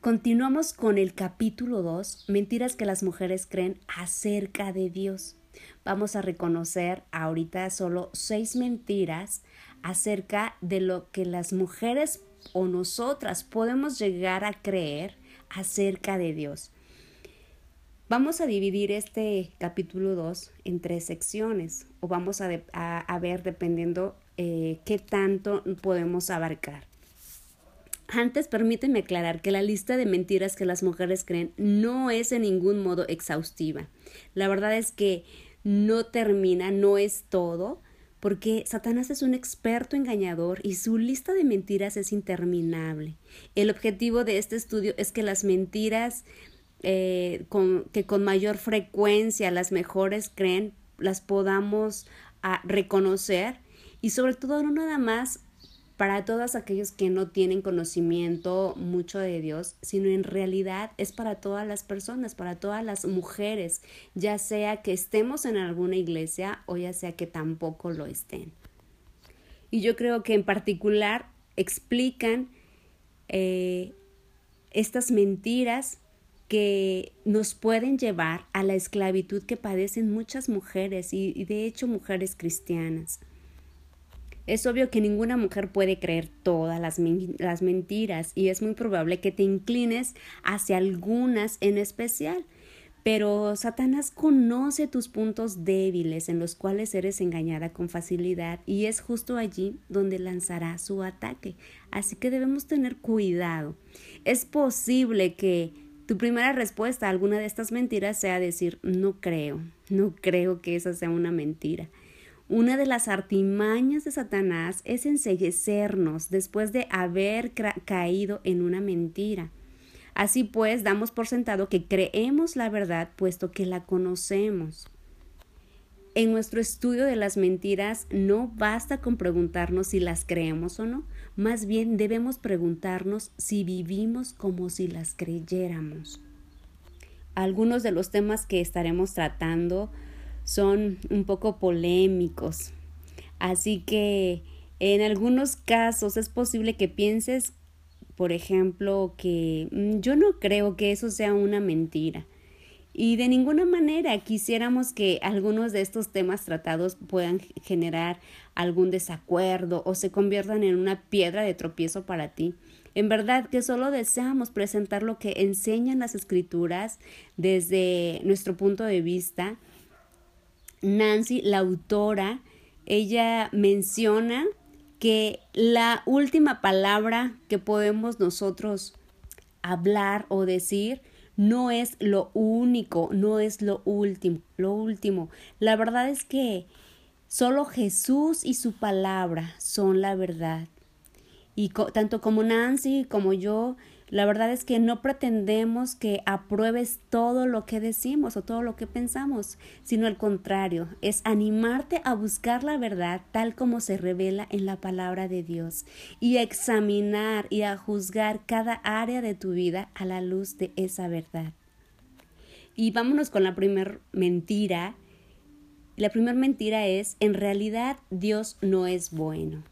Continuamos con el capítulo 2, mentiras que las mujeres creen acerca de Dios. Vamos a reconocer ahorita solo 6 mentiras acerca de lo que las mujeres o nosotras podemos llegar a creer acerca de Dios. Vamos a dividir este capítulo 2 en 3 secciones o vamos a ver dependiendo qué tanto podemos abarcar. Antes, permíteme aclarar que la lista de mentiras que las mujeres creen no es en ningún modo exhaustiva. La verdad es que no termina, no es todo, porque Satanás es un experto engañador y su lista de mentiras es interminable. El objetivo de este estudio es que las mentiras que con mayor frecuencia las mejores creen, las podamos reconocer y sobre todo no nada más para todos aquellos que no tienen conocimiento mucho de Dios, sino en realidad es para todas las personas, para todas las mujeres, ya sea que estemos en alguna iglesia o ya sea que tampoco lo estén. Y yo creo que en particular explican estas mentiras que nos pueden llevar a la esclavitud que padecen muchas mujeres y de hecho mujeres cristianas. Es obvio que ninguna mujer puede creer todas las mentiras y es muy probable que te inclines hacia algunas en especial, pero Satanás conoce tus puntos débiles en los cuales eres engañada con facilidad y es justo allí donde lanzará su ataque, así que debemos tener cuidado. Es posible que tu primera respuesta a alguna de estas mentiras sea decir no creo que esa sea una mentira. Una de las artimañas de Satanás es enceguecernos después de haber caído en una mentira. Así pues, damos por sentado que creemos la verdad puesto que la conocemos. En nuestro estudio de las mentiras no basta con preguntarnos si las creemos o no, más bien debemos preguntarnos si vivimos como si las creyéramos. Algunos de los temas que estaremos tratando son un poco polémicos, así que en algunos casos es posible que pienses, por ejemplo, que yo no creo que eso sea una mentira y de ninguna manera quisiéramos que algunos de estos temas tratados puedan generar algún desacuerdo o se conviertan en una piedra de tropiezo para ti. En verdad que solo deseamos presentar lo que enseñan las escrituras desde nuestro punto de vista. Nancy, la autora, ella menciona que la última palabra que podemos nosotros hablar o decir no es lo único, no es lo último. La verdad es que solo Jesús y su palabra son la verdad. Y tanto como Nancy como yo, la verdad es que no pretendemos que apruebes todo lo que decimos o todo lo que pensamos, sino al contrario, es animarte a buscar la verdad tal como se revela en la palabra de Dios y a examinar y a juzgar cada área de tu vida a la luz de esa verdad. Y vámonos con la primera mentira. La primera mentira es, en realidad Dios no es bueno.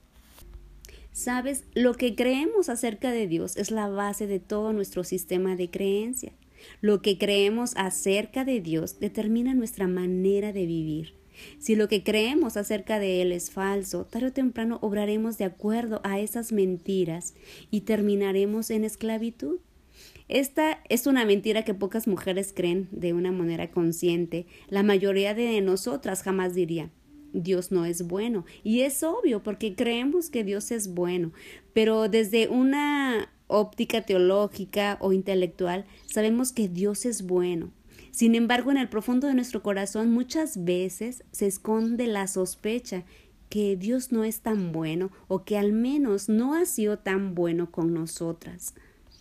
Sabes, lo que creemos acerca de Dios es la base de todo nuestro sistema de creencias. Lo que creemos acerca de Dios determina nuestra manera de vivir. Si lo que creemos acerca de Él es falso, tarde o temprano obraremos de acuerdo a esas mentiras y terminaremos en esclavitud. Esta es una mentira que pocas mujeres creen de una manera consciente. La mayoría de nosotras jamás diría: Dios no es bueno. Y es obvio porque creemos que Dios es bueno, pero desde una óptica teológica o intelectual sabemos que Dios es bueno. Sin embargo, en el profundo de nuestro corazón muchas veces se esconde la sospecha que Dios no es tan bueno o que al menos no ha sido tan bueno con nosotras.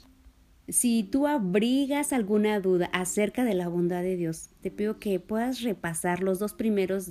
Si tú abrigas alguna duda acerca de la bondad de Dios, te pido que puedas repasar los dos primeros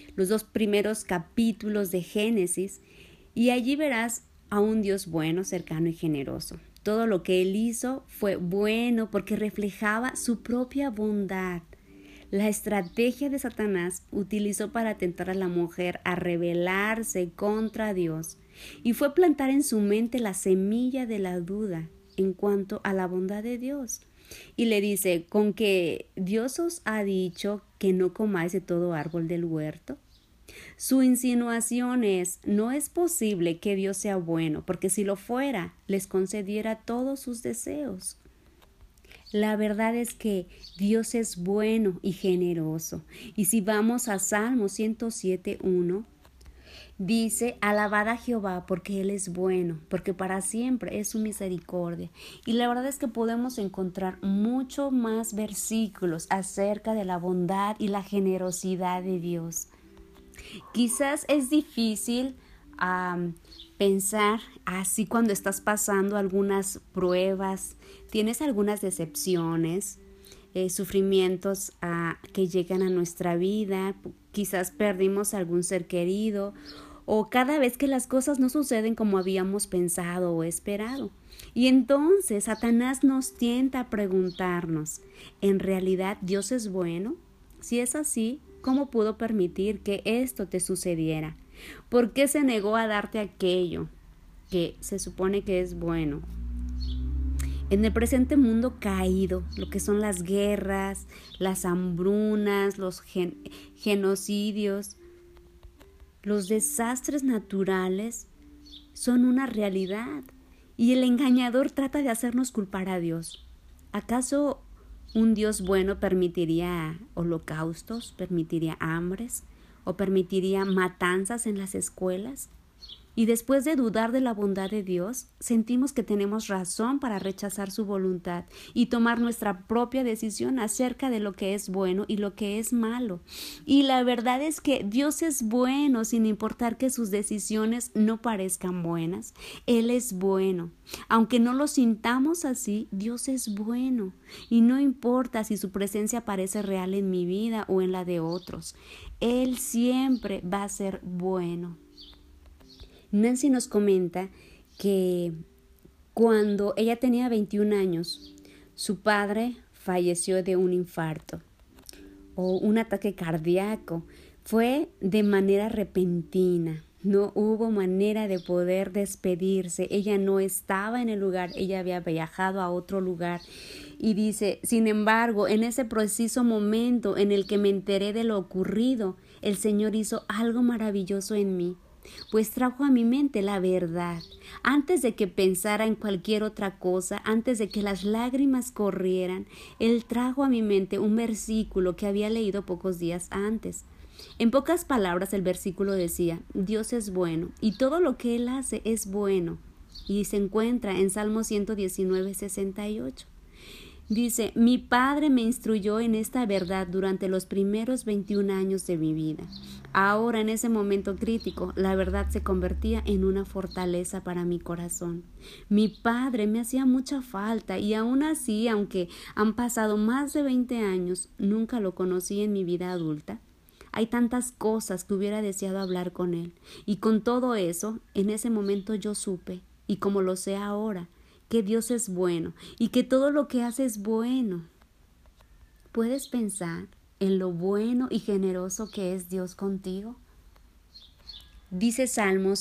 capítulos de Génesis y allí verás a un Dios bueno, cercano y generoso. Todo lo que Él hizo fue bueno porque reflejaba su propia bondad. La estrategia de Satanás utilizó para tentar a la mujer a rebelarse contra Dios y fue plantar en su mente la semilla de la duda. en cuanto a la bondad de Dios. Y le dice, ¿con que Dios os ha dicho que no comáis de todo árbol del huerto? Su insinuación es, no es posible que Dios sea bueno, porque si lo fuera, les concediera todos sus deseos. La verdad es que Dios es bueno y generoso. Y si vamos a Salmo 107:1, dice, alabad a Jehová porque Él es bueno, porque para siempre es su misericordia. Y la verdad es que podemos encontrar mucho más versículos acerca de la bondad y la generosidad de Dios. Quizás es difícil pensar así cuando estás pasando algunas pruebas, tienes algunas decepciones, sufrimientos que llegan a nuestra vida, quizás perdimos algún ser querido o cada vez que las cosas no suceden como habíamos pensado o esperado. Y entonces Satanás nos tienta a preguntarnos, ¿en realidad Dios es bueno? Si es así, ¿cómo pudo permitir que esto te sucediera? ¿Por qué se negó a darte aquello que se supone que es bueno? En el presente mundo caído, lo que son las guerras, las hambrunas, los genocidios, los desastres naturales son una realidad y el engañador trata de hacernos culpar a Dios. ¿Acaso un Dios bueno permitiría holocaustos, permitiría hambres o permitiría matanzas en las escuelas? Y después de dudar de la bondad de Dios, sentimos que tenemos razón para rechazar su voluntad y tomar nuestra propia decisión acerca de lo que es bueno y lo que es malo. Y la verdad es que Dios es bueno sin importar que sus decisiones no parezcan buenas. Él es bueno. Aunque no lo sintamos así, Dios es bueno. Y no importa si su presencia parece real en mi vida o en la de otros. Él siempre va a ser bueno. Nancy nos comenta que cuando ella tenía 21 años, su padre falleció de un infarto o un ataque cardíaco. Fue de manera repentina. No hubo manera de poder despedirse. Ella no estaba en el lugar, ella había viajado a otro lugar. Y dice, sin embargo, en ese preciso momento en el que me enteré de lo ocurrido, el Señor hizo algo maravilloso en mí. Pues trajo a mi mente la verdad. Antes de que pensara en cualquier otra cosa, antes de que las lágrimas corrieran, Él trajo a mi mente un versículo que había leído pocos días antes. En pocas palabras, el versículo decía, Dios es bueno y todo lo que Él hace es bueno. Y se encuentra en Salmo 119:68. Dice, mi padre me instruyó en esta verdad durante los primeros 21 años de mi vida. Ahora, en ese momento crítico, la verdad se convertía en una fortaleza para mi corazón. Mi padre me hacía mucha falta y aún así, aunque han pasado más de 20 años, nunca lo conocí en mi vida adulta. Hay tantas cosas que hubiera deseado hablar con él. Y con todo eso, en ese momento yo supe, y como lo sé ahora, que Dios es bueno y que todo lo que hace es bueno. ¿Puedes pensar en lo bueno y generoso que es Dios contigo? Dice Salmo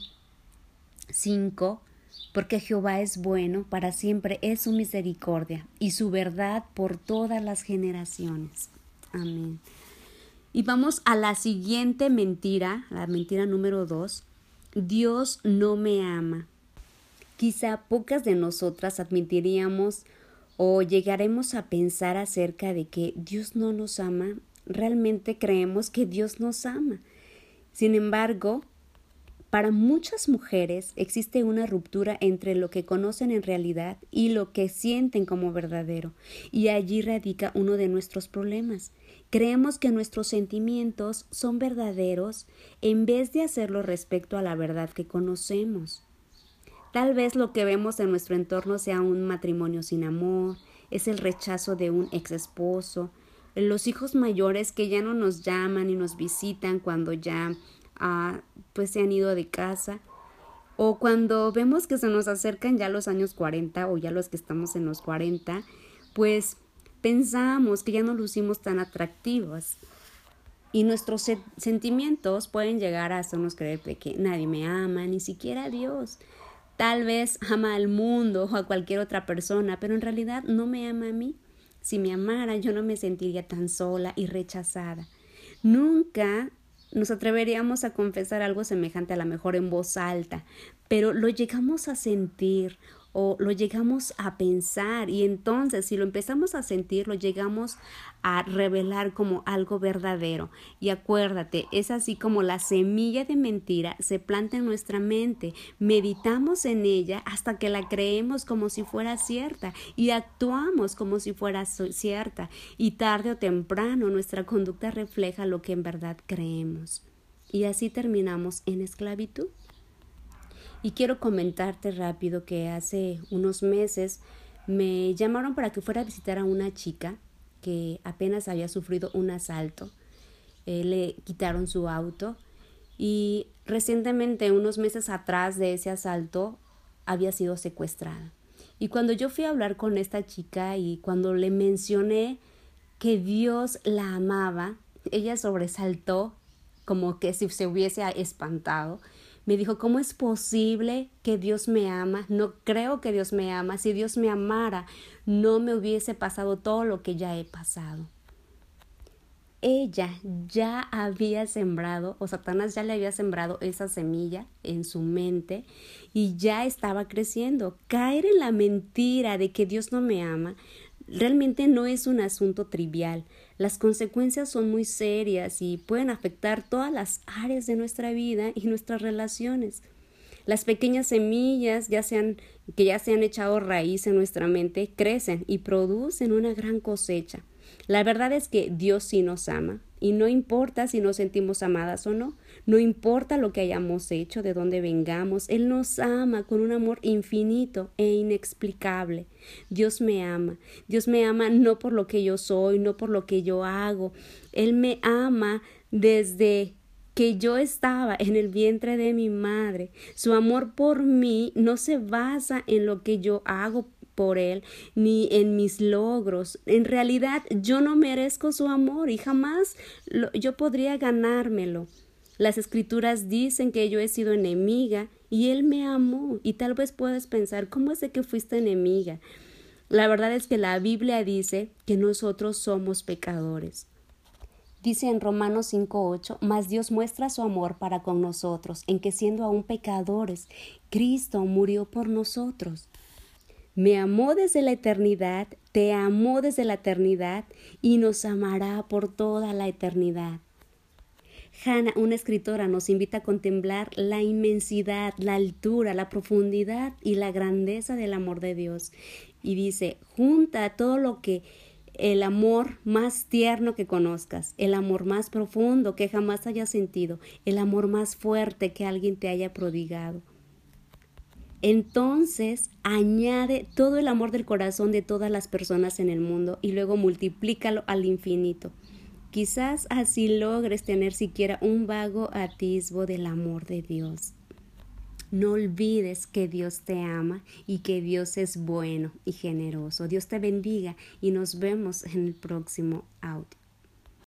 100:5, porque Jehová es bueno, para siempre es su misericordia y su verdad por todas las generaciones. Amén. Y vamos a la siguiente mentira, la mentira número 2. Dios no me ama. Quizá pocas de nosotras admitiríamos o llegaremos a pensar acerca de que Dios no nos ama. Realmente creemos que Dios nos ama. Sin embargo, para muchas mujeres existe una ruptura entre lo que conocen en realidad y lo que sienten como verdadero, y allí radica uno de nuestros problemas. Creemos que nuestros sentimientos son verdaderos en vez de hacerlo respecto a la verdad que conocemos. Tal vez lo que vemos en nuestro entorno sea un matrimonio sin amor, es el rechazo de un ex esposo, los hijos mayores que ya no nos llaman y nos visitan cuando ya pues se han ido de casa, o cuando vemos que se nos acercan ya los años 40 o ya los que estamos en los 40, pues pensamos que ya no lucimos tan atractivos. Y nuestros sentimientos pueden llegar a hacernos creer de que nadie me ama, ni siquiera Dios. Tal vez ama al mundo o a cualquier otra persona, pero en realidad no me ama a mí. Si me amara, yo no me sentiría tan sola y rechazada. Nunca nos atreveríamos a confesar algo semejante, a lo mejor en voz alta, pero lo llegamos a sentir o lo llegamos a pensar, y entonces si lo empezamos a sentir, lo llegamos a revelar como algo verdadero. Y acuérdate, es así como la semilla de mentira se planta en nuestra mente, meditamos en ella hasta que la creemos como si fuera cierta y actuamos como si fuera cierta, y tarde o temprano nuestra conducta refleja lo que en verdad creemos. Y así terminamos en esclavitud. Y quiero comentarte rápido que hace unos meses me llamaron para que fuera a visitar a una chica que apenas había sufrido un asalto. Le quitaron su auto y recientemente, unos meses atrás de ese asalto, había sido secuestrada. Y cuando yo fui a hablar con esta chica y cuando le mencioné que Dios la amaba, ella sobresaltó como que si se hubiese espantado. Me dijo, ¿cómo es posible que Dios me ama? No creo que Dios me ama. Si Dios me amara, no me hubiese pasado todo lo que ya he pasado. Ella ya había sembrado, o Satanás ya le había sembrado esa semilla en su mente y ya estaba creciendo. Caer en la mentira de que Dios no me ama realmente no es un asunto trivial. Las consecuencias son muy serias y pueden afectar todas las áreas de nuestra vida y nuestras relaciones. Las pequeñas semillas que ya se han echado raíz en nuestra mente crecen y producen una gran cosecha. La verdad es que Dios sí nos ama, y no importa si nos sentimos amadas o no, no importa lo que hayamos hecho, de dónde vengamos, Él nos ama con un amor infinito e inexplicable. Dios me ama no por lo que yo soy, no por lo que yo hago. Él me ama desde que yo estaba en el vientre de mi madre. Su amor por mí no se basa en lo que yo hago por Él, ni en mis logros. En realidad, yo no merezco su amor y jamás yo podría ganármelo. Las escrituras dicen que yo he sido enemiga y Él me amó. Y tal vez puedes pensar, ¿cómo es de que fuiste enemiga? La verdad es que la Biblia dice que nosotros somos pecadores. Dice en Romanos 5:8, mas Dios muestra su amor para con nosotros, en que siendo aún pecadores, Cristo murió por nosotros. Me amó desde la eternidad, te amó desde la eternidad y nos amará por toda la eternidad. Hannah, una escritora, nos invita a contemplar la inmensidad, la altura, la profundidad y la grandeza del amor de Dios. Y dice, junta todo lo que el amor más tierno que conozcas, el amor más profundo que jamás hayas sentido, el amor más fuerte que alguien te haya prodigado. Entonces añade todo el amor del corazón de todas las personas en el mundo y luego multiplícalo al infinito. Quizás así logres tener siquiera un vago atisbo del amor de Dios. No olvides que Dios te ama y que Dios es bueno y generoso. Dios te bendiga y nos vemos en el próximo audio.